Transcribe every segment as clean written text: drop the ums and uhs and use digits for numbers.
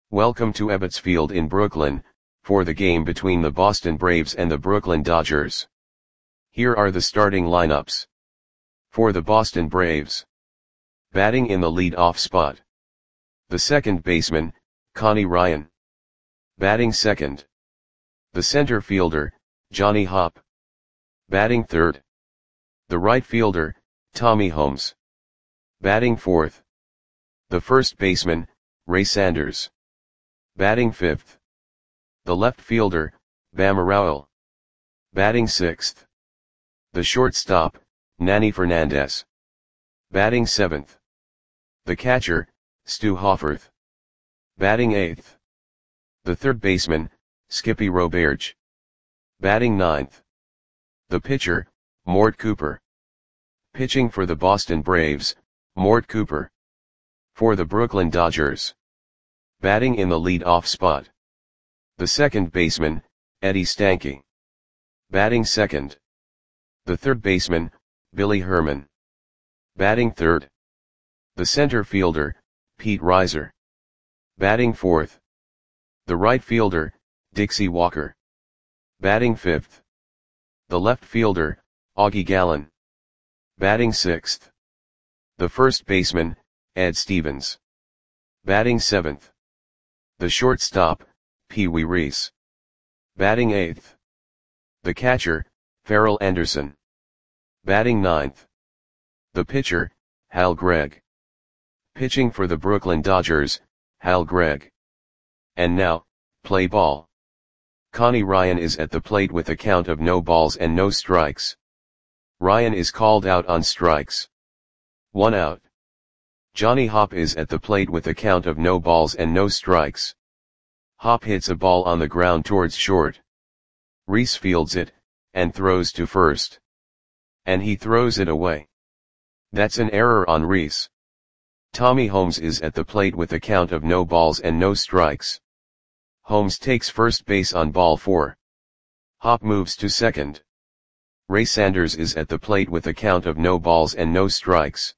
Welcome to Ebbets Field in Brooklyn, for the game between the Boston Braves and the Brooklyn Dodgers. Here are the starting lineups. For the Boston Braves. Batting in the lead-off spot. The second baseman, Connie Ryan. Batting second. The center fielder, Johnny Hopp. Batting third. The right fielder, Tommy Holmes. Batting fourth. The first baseman, Ray Sanders. Batting fifth. The left fielder, Bama Rowell. Batting sixth. The shortstop, Nanny Fernandez. Batting seventh. The catcher, Stu Hoffarth. Batting eighth. The third baseman, Skippy Roberge. Batting ninth. The pitcher, Mort Cooper. Pitching for the Boston Braves, Mort Cooper. For the Brooklyn Dodgers. Batting in the lead-off spot. The second baseman, Eddie Stanky. Batting second. The third baseman, Billy Herman. Batting third. The center fielder, Pete Reiser. Batting fourth. The right fielder, Dixie Walker. Batting fifth. The left fielder, Augie Gallen. Batting sixth. The first baseman, Ed Stevens. Batting seventh. The shortstop, Pee Wee Reese. Batting eighth. The catcher, Farrell Anderson. Batting ninth. The pitcher, Hal Gregg. Pitching for the Brooklyn Dodgers, Hal Gregg. And now, play ball. Connie Ryan is at the plate with a count of no balls and no strikes. Ryan is called out on strikes. 1 out. Johnny Hopp is at the plate with a count of no balls and no strikes. Hopp hits a ball on the ground towards short. Reese fields it, and throws to first. And he throws it away. That's an error on Reese. Tommy Holmes is at the plate with a count of no balls and no strikes. Holmes takes first base on ball 4. Hopp moves to second. Ray Sanders is at the plate with a count of no balls and no strikes.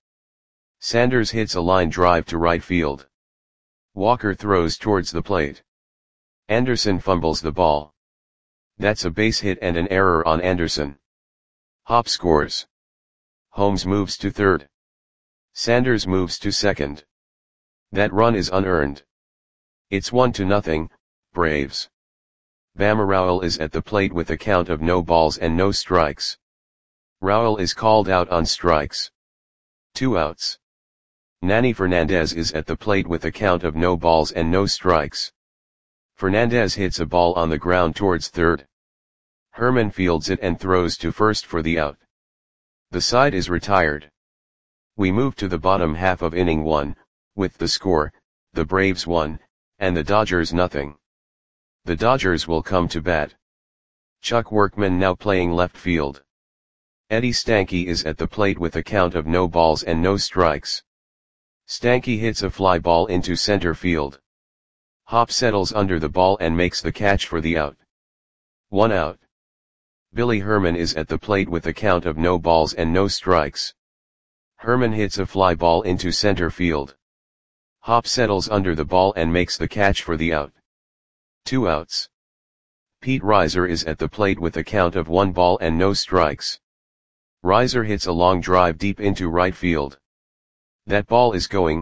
Sanders hits a line drive to right field. Walker throws towards the plate. Anderson fumbles the ball. That's a base hit and an error on Anderson. Hopp scores. Holmes moves to third. Sanders moves to second. That run is unearned. It's 1-0, Braves. Bama Rowell is at the plate with a count of no balls and no strikes. Rowell is called out on strikes. 2 outs. Nanny Fernandez is at the plate with a count of no balls and no strikes. Fernandez hits a ball on the ground towards third. Herman fields it and throws to first for the out. The side is retired. We move to the bottom half of inning 1, with the score, the Braves 1, and the Dodgers 0. The Dodgers will come to bat. Chuck Workman now playing left field. Eddie Stanky is at the plate with a count of no balls and no strikes. Stanky hits a fly ball into center field. Hopp settles under the ball and makes the catch for the out. 1 out. Billy Herman is at the plate with a count of no balls and no strikes. Herman hits a fly ball into center field. Hopp settles under the ball and makes the catch for the out. 2 outs. Pete Reiser is at the plate with a count of 1 ball and no strikes. Reiser hits a long drive deep into right field. That ball is gone.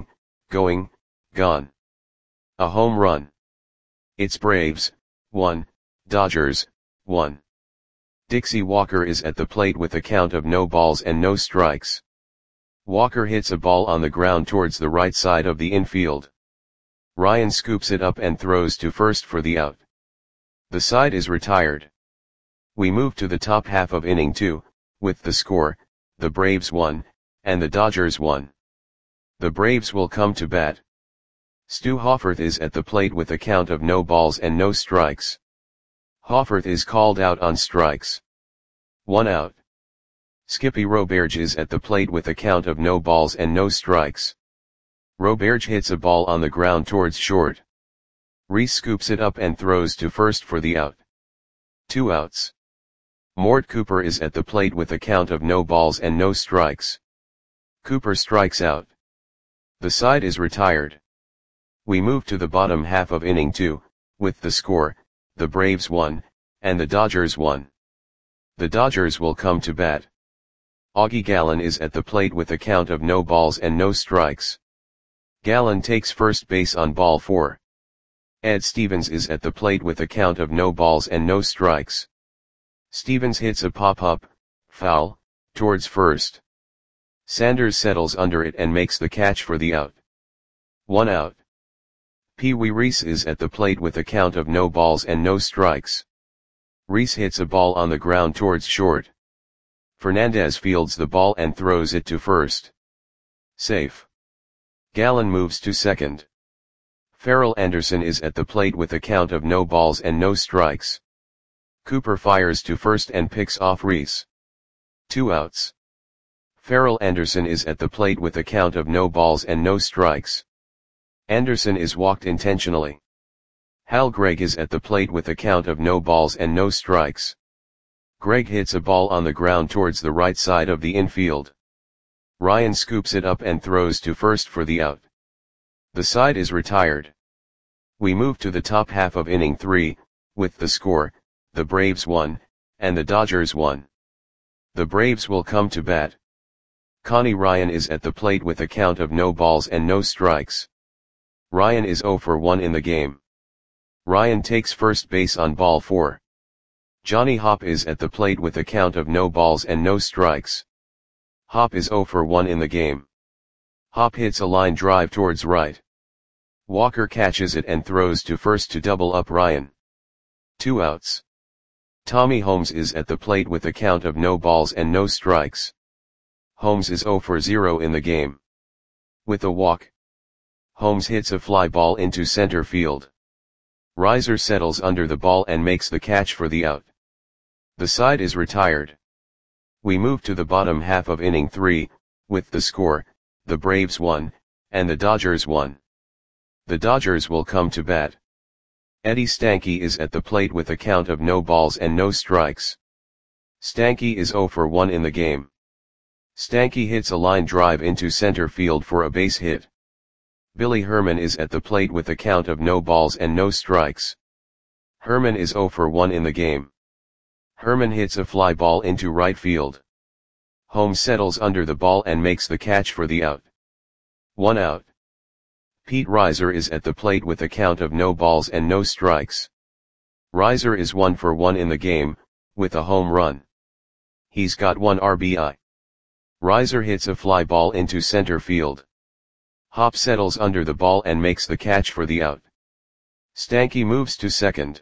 A home run. It's Braves, 1, Dodgers, 1. Dixie Walker is at the plate with a count of no balls and no strikes. Walker hits a ball on the ground towards the right side of the infield. Ryan scoops it up and throws to first for the out. The side is retired. We move to the top half of inning 2, with the score, the Braves 1, and the Dodgers 1. The Braves will come to bat. Stu Hoffarth is at the plate with a count of no balls and no strikes. Hoffarth is called out on strikes. 1 out. Skippy Roberge is at the plate with a count of no balls and no strikes. Roberge hits a ball on the ground towards short. Reese scoops it up and throws to first for the out. 2 outs. Mort Cooper is at the plate with a count of no balls and no strikes. Cooper strikes out. The side is retired. We move to the bottom half of inning 2, with the score, the Braves won, and the Dodgers won. The Dodgers will come to bat. Augie Gallen is at the plate with a count of no balls and no strikes. Gallen takes first base on ball 4. Ed Stevens is at the plate with a count of no balls and no strikes. Stevens hits a pop-up, foul, towards first. Sanders settles under it and makes the catch for the out. 1 out. Pee Wee Reese is at the plate with a count of no balls and no strikes. Reese hits a ball on the ground towards short. Fernandez fields the ball and throws it to first. Safe. Gallen moves to second. Farrell Anderson is at the plate with a count of no balls and no strikes. Cooper fires to first and picks off Reese. 2 outs. Farrell Anderson is at the plate with a count of no balls and no strikes. Anderson is walked intentionally. Hal Gregg is at the plate with a count of no balls and no strikes. Gregg hits a ball on the ground towards the right side of the infield. Ryan scoops it up and throws to first for the out. The side is retired. We move to the top half of inning 3, with the score, the Braves won, and the Dodgers won. The Braves will come to bat. Connie Ryan is at the plate with a count of no balls and no strikes. Ryan is 0 for 1 in the game. Ryan takes first base on ball 4. Johnny Hopp is at the plate with a count of no balls and no strikes. Hopp is 0 for 1 in the game. Hopp hits a line drive towards right. Walker catches it and throws to first to double up Ryan. 2 outs. Tommy Holmes is at the plate with a count of no balls and no strikes. Holmes is 0 for 0 in the game. With a walk, Holmes hits a fly ball into center field. Reiser settles under the ball and makes the catch for the out. The side is retired. We move to the bottom half of inning 3, with the score, the Braves won, and the Dodgers won. The Dodgers will come to bat. Eddie Stanky is at the plate with a count of no balls and no strikes. Stanky is 0 for 1 in the game. Stanky hits a line drive into center field for a base hit. Billy Herman is at the plate with a count of no balls and no strikes. Herman is 0 for 1 in the game. Herman hits a fly ball into right field. Holmes settles under the ball and makes the catch for the out. 1 out. Pete Reiser is at the plate with a count of no balls and no strikes. Reiser is 1 for 1 in the game, with a home run. He's got 1 RBI. Reiser hits a fly ball into center field. Hopp settles under the ball and makes the catch for the out. Stanky moves to second.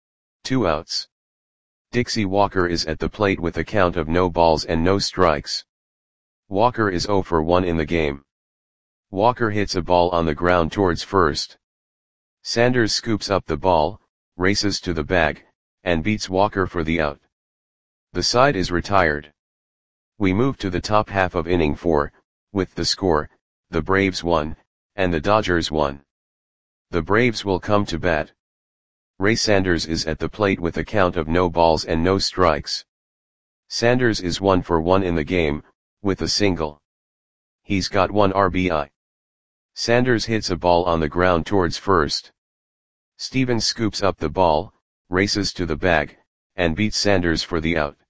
2 outs. Dixie Walker is at the plate with a count of no balls and no strikes. Walker is 0 for 1 in the game. Walker hits a ball on the ground towards first. Sanders scoops up the ball, races to the bag, and beats Walker for the out. The side is retired. We move to the top half of inning 4, with the score, the Braves won, and the Dodgers won. The Braves will come to bat. Ray Sanders is at the plate with a count of no balls and no strikes. Sanders is 1 for 1 in the game, with a single. He's got 1 RBI. Sanders hits a ball on the ground towards first. Stevens scoops up the ball, races to the bag, and beats Sanders for the out.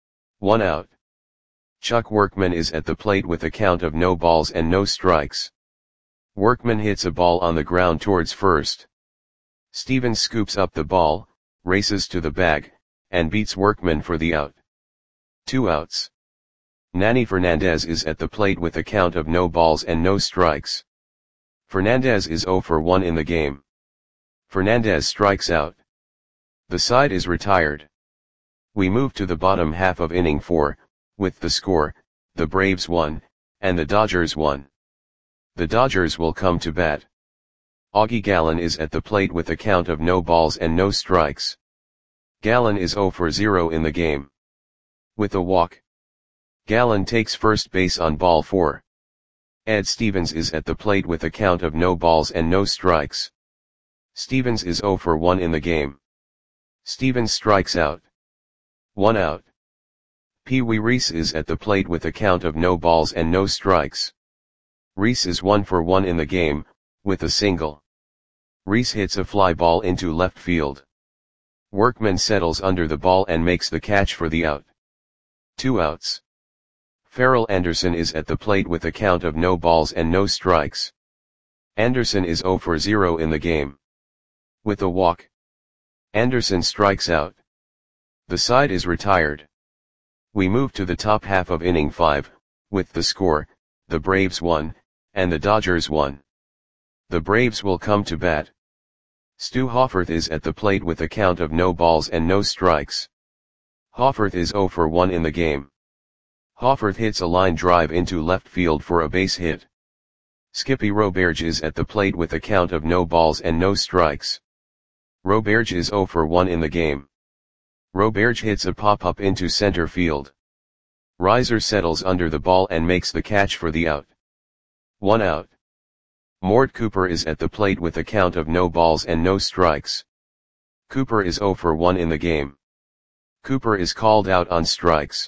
1 out. Chuck Workman is at the plate with a count of no balls and no strikes. Workman hits a ball on the ground towards first. Stevens scoops up the ball, races to the bag, and beats Workman for the out. 2 outs. Nanny Fernandez is at the plate with a count of no balls and no strikes. Fernandez is 0 for 1 in the game. Fernandez strikes out. The side is retired. We move to the bottom half of inning 4, with the score, the Braves won, and the Dodgers won. The Dodgers will come to bat. Augie Gallen is at the plate with a count of no balls and no strikes. Gallen is 0 for 0 in the game. With a walk, Gallen takes first base on ball 4. Ed Stevens is at the plate with a count of no balls and no strikes. Stevens is 0 for 1 in the game. Stevens strikes out. 1 out. Pee Wee Reese is at the plate with a count of no balls and no strikes. Reese is 1 for 1 in the game, with a single. Reese hits a fly ball into left field. Workman settles under the ball and makes the catch for the out. 2 outs. Farrell Anderson is at the plate with a count of no balls and no strikes. Anderson is 0 for 0 in the game. With a walk, Anderson strikes out. The side is retired. We move to the top half of inning 5, with the score, the Braves won, and the Dodgers won. The Braves will come to bat. Stu Hoffarth is at the plate with a count of no balls and no strikes. Hoffarth is 0 for 1 in the game. Hoffarth hits a line drive into left field for a base hit. Skippy Roberge is at the plate with a count of no balls and no strikes. Roberge is 0 for 1 in the game. Roberge hits a pop-up into center field. Reiser settles under the ball and makes the catch for the out. 1 out. Mort Cooper is at the plate with a count of no balls and no strikes. Cooper is 0 for 1 in the game. Cooper is called out on strikes.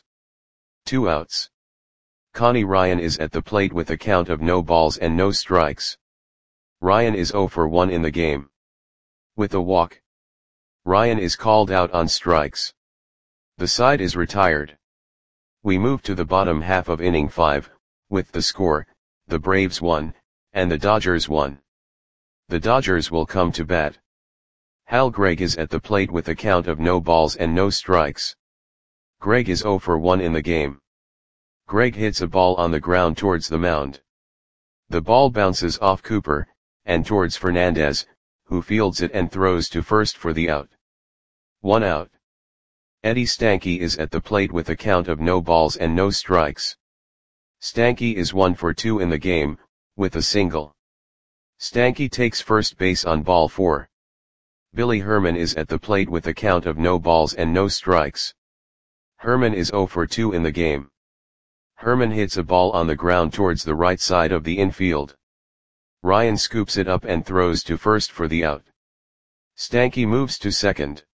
2 outs. Connie Ryan is at the plate with a count of no balls and no strikes. Ryan is 0 for 1 in the game. With a walk, Ryan is called out on strikes. The side is retired. We move to the bottom half of inning 5, with the score, the Braves won, and the Dodgers won. The Dodgers will come to bat. Hal Gregg is at the plate with a count of no balls and no strikes. Gregg is 0 for 1 in the game. Gregg hits a ball on the ground towards the mound. The ball bounces off Cooper, and towards Fernandez, who fields it and throws to first for the out. 1 out. Eddie Stanky is at the plate with a count of no balls and no strikes. Stanky is 1 for 2 in the game, with a single. Stanky takes first base on ball 4. Billy Herman is at the plate with a count of no balls and no strikes. Herman is 0 for 2 in the game. Herman hits a ball on the ground towards the right side of the infield. Ryan scoops it up and throws to first for the out. Stanky moves to second.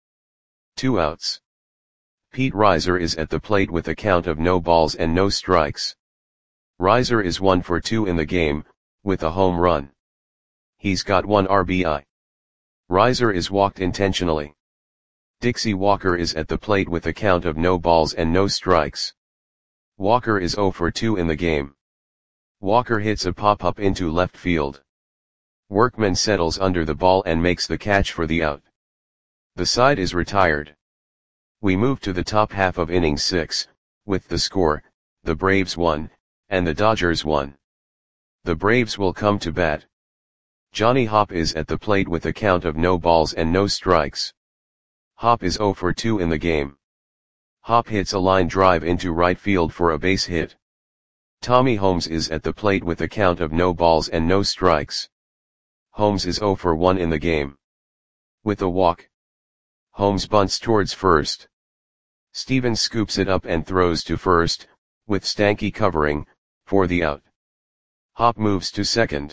2 outs. Pete Reiser is at the plate with a count of no balls and no strikes. Reiser is 1 for 2 in the game, with a home run. He's got 1 RBI. Reiser is walked intentionally. Dixie Walker is at the plate with a count of no balls and no strikes. Walker is 0 for 2 in the game. Walker hits a pop-up into left field. Workman settles under the ball and makes the catch for the out. The side is retired. We move to the top half of inning 6, with the score, the Braves won, and the Dodgers won. The Braves will come to bat. Johnny Hopp is at the plate with a count of no balls and no strikes. Hopp is 0 for 2 in the game. Hopp hits a line drive into right field for a base hit. Tommy Holmes is at the plate with a count of no balls and no strikes. Holmes is 0 for 1 in the game. With a walk, Holmes bunts towards first. Stevens scoops it up and throws to first, with Stanky covering, for the out. Hopp moves to second.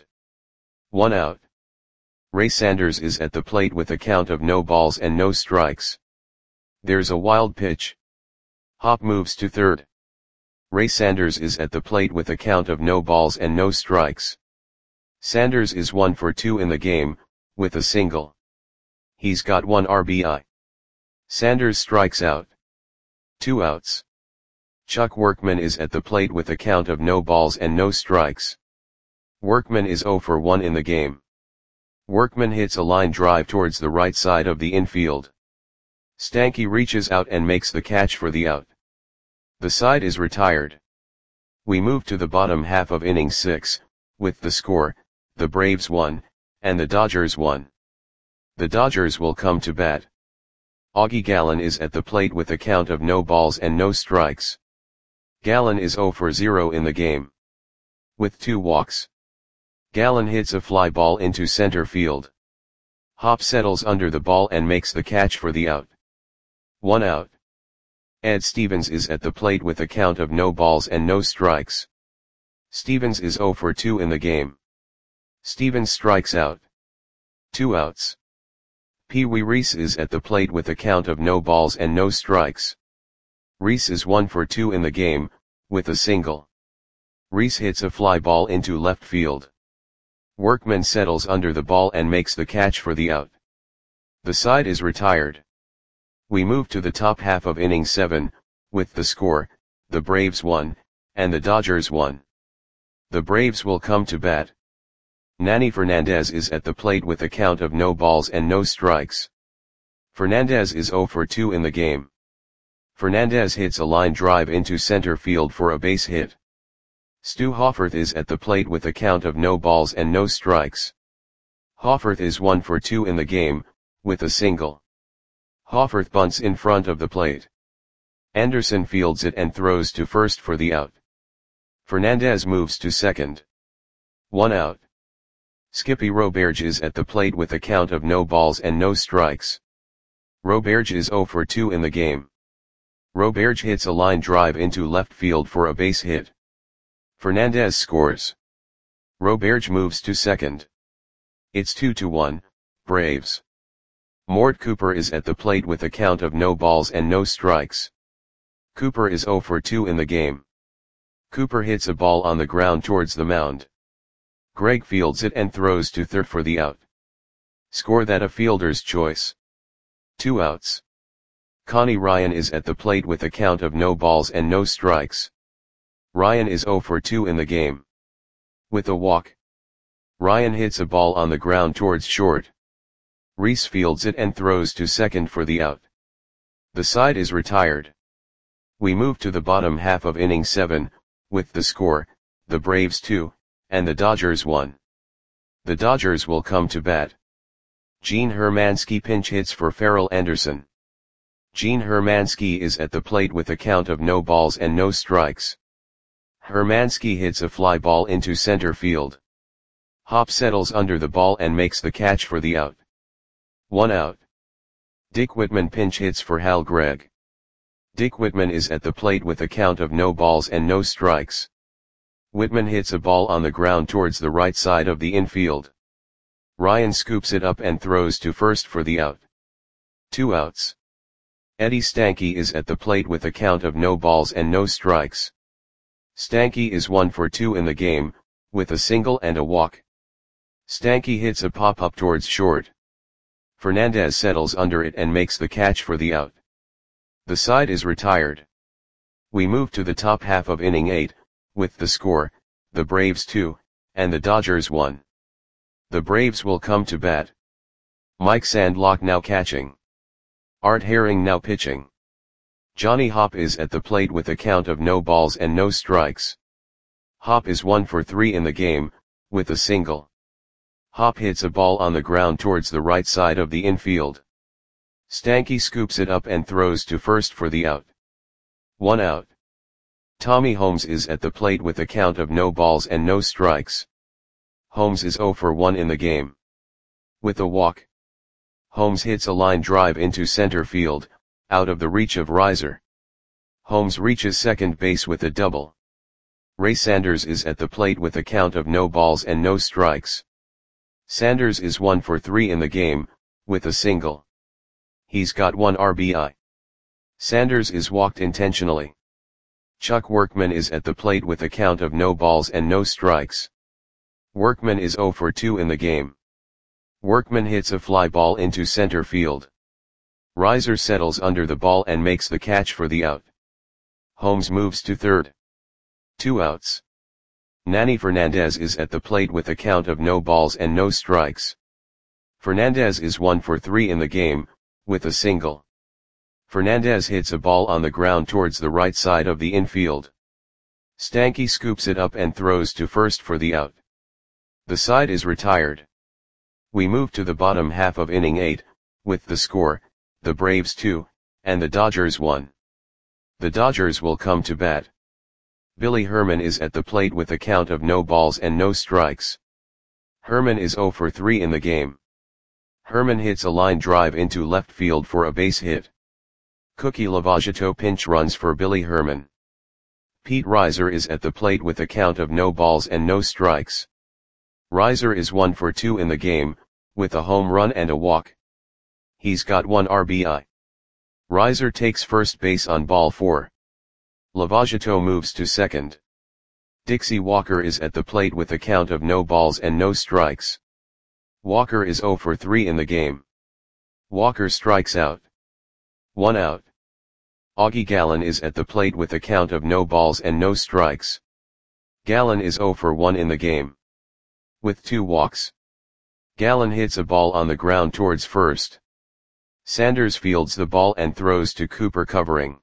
1 out. Ray Sanders is at the plate with a count of no balls and no strikes. There's a wild pitch. Hopp moves to third. Ray Sanders is at the plate with a count of no balls and no strikes. Sanders is 1 for 2 in the game, with a single. He's got 1 RBI. Sanders strikes out. 2 outs. Chuck Workman is at the plate with a count of no balls and no strikes. Workman is 0 for 1 in the game. Workman hits a line drive towards the right side of the infield. Stanky reaches out and makes the catch for the out. The side is retired. We move to the bottom half of inning 6, with the score, the Braves won, and the Dodgers won. The Dodgers will come to bat. Augie Gallen is at the plate with a count of no balls and no strikes. Gallen is 0 for 0 in the game. With 2 walks, Gallen hits a fly ball into center field. Hopp settles under the ball and makes the catch for the out. 1 out. Ed Stevens is at the plate with a count of no balls and no strikes. Stevens is 0 for 2 in the game. Stevens strikes out. 2 outs. Pee Wee Reese is at the plate with a count of no balls and no strikes. Reese is 1 for 2 in the game, with a single. Reese hits a fly ball into left field. Workman settles under the ball and makes the catch for the out. The side is retired. We move to the top half of inning 7, with the score, the Braves 1, and the Dodgers 1. The Braves will come to bat. Nanny Fernandez is at the plate with a count of no balls and no strikes. Fernandez is 0 for 2 in the game. Fernandez hits a line drive into center field for a base hit. Stu Hofferth is at the plate with a count of no balls and no strikes. Hofferth is 1 for 2 in the game, with a single. Hofferth bunts in front of the plate. Anderson fields it and throws to first for the out. Fernandez moves to second. 1 out. Skippy Roberge is at the plate with a count of no balls and no strikes. Roberge is 0 for 2 in the game. Roberge hits a line drive into left field for a base hit. Fernandez scores. Roberge moves to second. It's 2-1, Braves. Mort Cooper is at the plate with a count of no balls and no strikes. Cooper is 0 for 2 in the game. Cooper hits a ball on the ground towards the mound. Greg fields it and throws to third for the out. Score that a fielder's choice. 2 outs. Connie Ryan is at the plate with a count of no balls and no strikes. Ryan is 0 for 2 in the game. With a walk. Ryan hits a ball on the ground towards short. Reese fields it and throws to second for the out. The side is retired. We move to the bottom half of inning 7, with the score, the Braves 2, and the Dodgers 1. The Dodgers will come to bat. Gene Hermansky pinch hits for Farrell Anderson. Gene Hermansky is at the plate with a count of no balls and no strikes. Hermansky hits a fly ball into center field. Hop settles under the ball and makes the catch for the out. 1 out. Dick Whitman pinch hits for Hal Gregg. Dick Whitman is at the plate with a count of no balls and no strikes. Whitman hits a ball on the ground towards the right side of the infield. Ryan scoops it up and throws to first for the out. 2 outs. Eddie Stanky is at the plate with a count of no balls and no strikes. Stanky is 1 for 2 in the game, with a single and a walk. Stanky hits a pop-up towards short. Fernandez settles under it and makes the catch for the out. The side is retired. We move to the top half of inning 8, with the score, the Braves 2, and the Dodgers 1. The Braves will come to bat. Mike Sandlock now catching. Art Herring now pitching. Johnny Hop is at the plate with a count of no balls and no strikes. Hop is 1 for 3 in the game, with a single. Hop hits a ball on the ground towards the right side of the infield. Stanky scoops it up and throws to first for the out. 1 out. Tommy Holmes is at the plate with a count of no balls and no strikes. Holmes is 0 for 1 in the game. With a walk. Holmes hits a line drive into center field, out of the reach of Reiser. Holmes reaches second base with a double. Ray Sanders is at the plate with a count of no balls and no strikes. Sanders is 1 for 3 in the game, with a single. He's got 1 RBI. Sanders is walked intentionally. Chuck Workman is at the plate with a count of no balls and no strikes. Workman is 0 for 2 in the game. Workman hits a fly ball into center field. Reiser settles under the ball and makes the catch for the out. Holmes moves to third. 2 outs. Nanny Fernandez is at the plate with a count of no balls and no strikes. Fernandez is 1 for 3 in the game, with a single. Fernandez hits a ball on the ground towards the right side of the infield. Stanky scoops it up and throws to first for the out. The side is retired. We move to the bottom half of inning 8, with the score, the Braves 2, and the Dodgers 1. The Dodgers will come to bat. Billy Herman is at the plate with a count of no balls and no strikes. Herman is 0 for 3 in the game. Herman hits a line drive into left field for a base hit. Cookie Lavageto pinch runs for Billy Herman. Pete Reiser is at the plate with a count of no balls and no strikes. Reiser is 1 for 2 in the game, with a home run and a walk. He's got 1 RBI. Reiser takes first base on ball 4. Lavageto moves to second. Dixie Walker is at the plate with a count of no balls and no strikes. Walker is 0 for 3 in the game. Walker strikes out. 1 out. Augie Gallen is at the plate with a count of no balls and no strikes. Gallen is 0 for 1 in the game. With 2 walks. Gallen hits a ball on the ground towards first. Sanders fields the ball and throws to Cooper covering.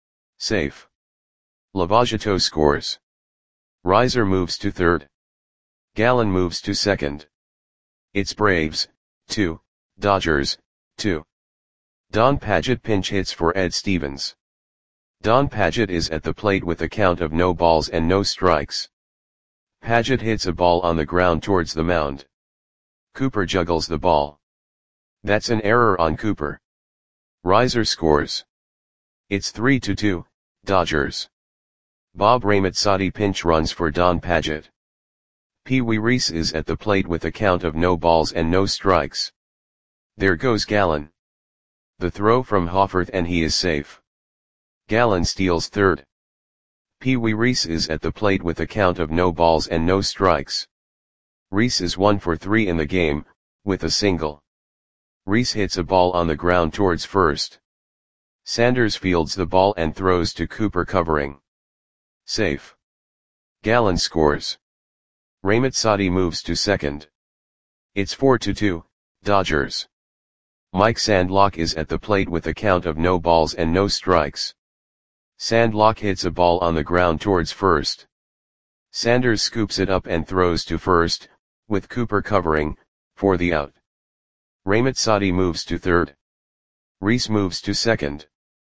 Safe. Lavagetto scores. Reiser moves to third. Gallen moves to second. It's Braves, 2, Dodgers, 2. Don Padgett pinch hits for Ed Stevens. Don Padgett is at the plate with a count of no balls and no strikes. Padgett hits a ball on the ground towards the mound. Cooper juggles the ball. That's an error on Cooper. Reiser scores. It's 3-2, Dodgers. Bob Ramazzotti pinch runs for Don Padgett. Pee Wee Reese is at the plate with a count of no balls and no strikes. There goes Gallen. The throw from Hoffarth and he is safe. Gallen steals third. Pee Wee Reese is at the plate with a count of no balls and no strikes. Reese is 1 for 3 in the game, with a single. Reese hits a ball on the ground towards first. Sanders fields the ball and throws to Cooper covering. Safe. Gallen scores. Ramazzotti moves to second. It's 4-2, Dodgers. Mike Sandlock is at the plate with a count of no balls and no strikes. Sandlock hits a ball on the ground towards first. Sanders scoops it up and throws to first, with Cooper covering, for the out. Ramazzotti moves to third. Reese moves to second.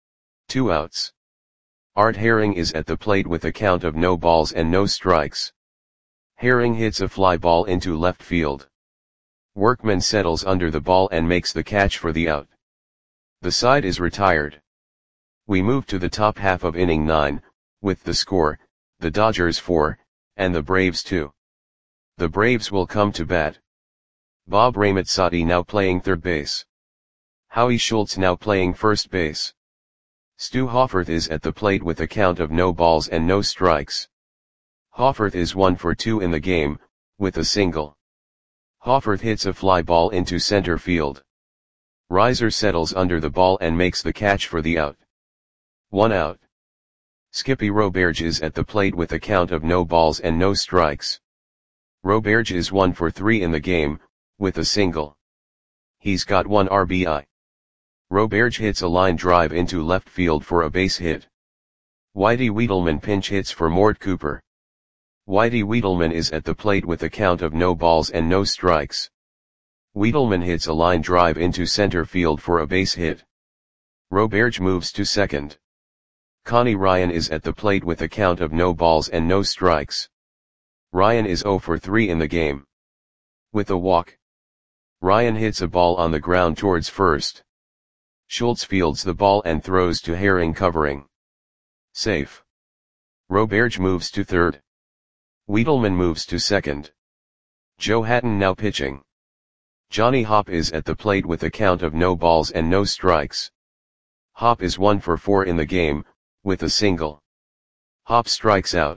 2 outs. Art Herring is at the plate with a count of no balls and no strikes. Herring hits a fly ball into left field. Workman settles under the ball and makes the catch for the out. The side is retired. We move to the top half of inning 9, with the score, the Dodgers 4, and the Braves 2. The Braves will come to bat. Bob Ramazzotti now playing third base. Howie Schultz now playing first base. Stu Hoffarth is at the plate with a count of no balls and no strikes. Hoffarth is 1 for 2 in the game, with a single. Hoffarth hits a fly ball into center field. Reiser settles under the ball and makes the catch for the out. 1 out. Skippy Roberge is at the plate with a count of no balls and no strikes. Roberge is 1 for 3 in the game, with a single. He's got 1 RBI. Roberge hits a line drive into left field for a base hit. Whitey Wiedelman pinch hits for Mort Cooper. Whitey Wiedelman is at the plate with a count of no balls and no strikes. Wiedelman hits a line drive into center field for a base hit. Roberge moves to second. Connie Ryan is at the plate with a count of no balls and no strikes. Ryan is 0 for 3 in the game. With a walk. Ryan hits a ball on the ground towards first. Schultz fields the ball and throws to Herring covering. Safe. Roberge moves to third. Wiedelman moves to second. Joe Hatton now pitching. Johnny Hopp is at the plate with a count of no balls and no strikes. Hopp is 1 for 4 in the game, with a single. Hopp strikes out.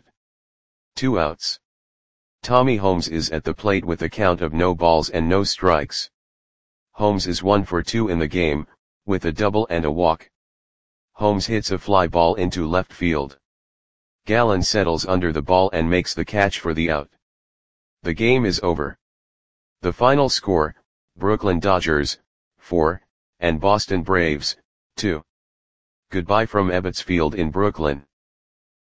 2 outs. Tommy Holmes is at the plate with a count of no balls and no strikes. Holmes is 1 for 2 in the game, with a double and a walk. Holmes hits a fly ball into left field. Gallen settles under the ball and makes the catch for the out. The game is over. The final score, Brooklyn Dodgers, 4, and Boston Braves, 2. Goodbye from Ebbets Field in Brooklyn.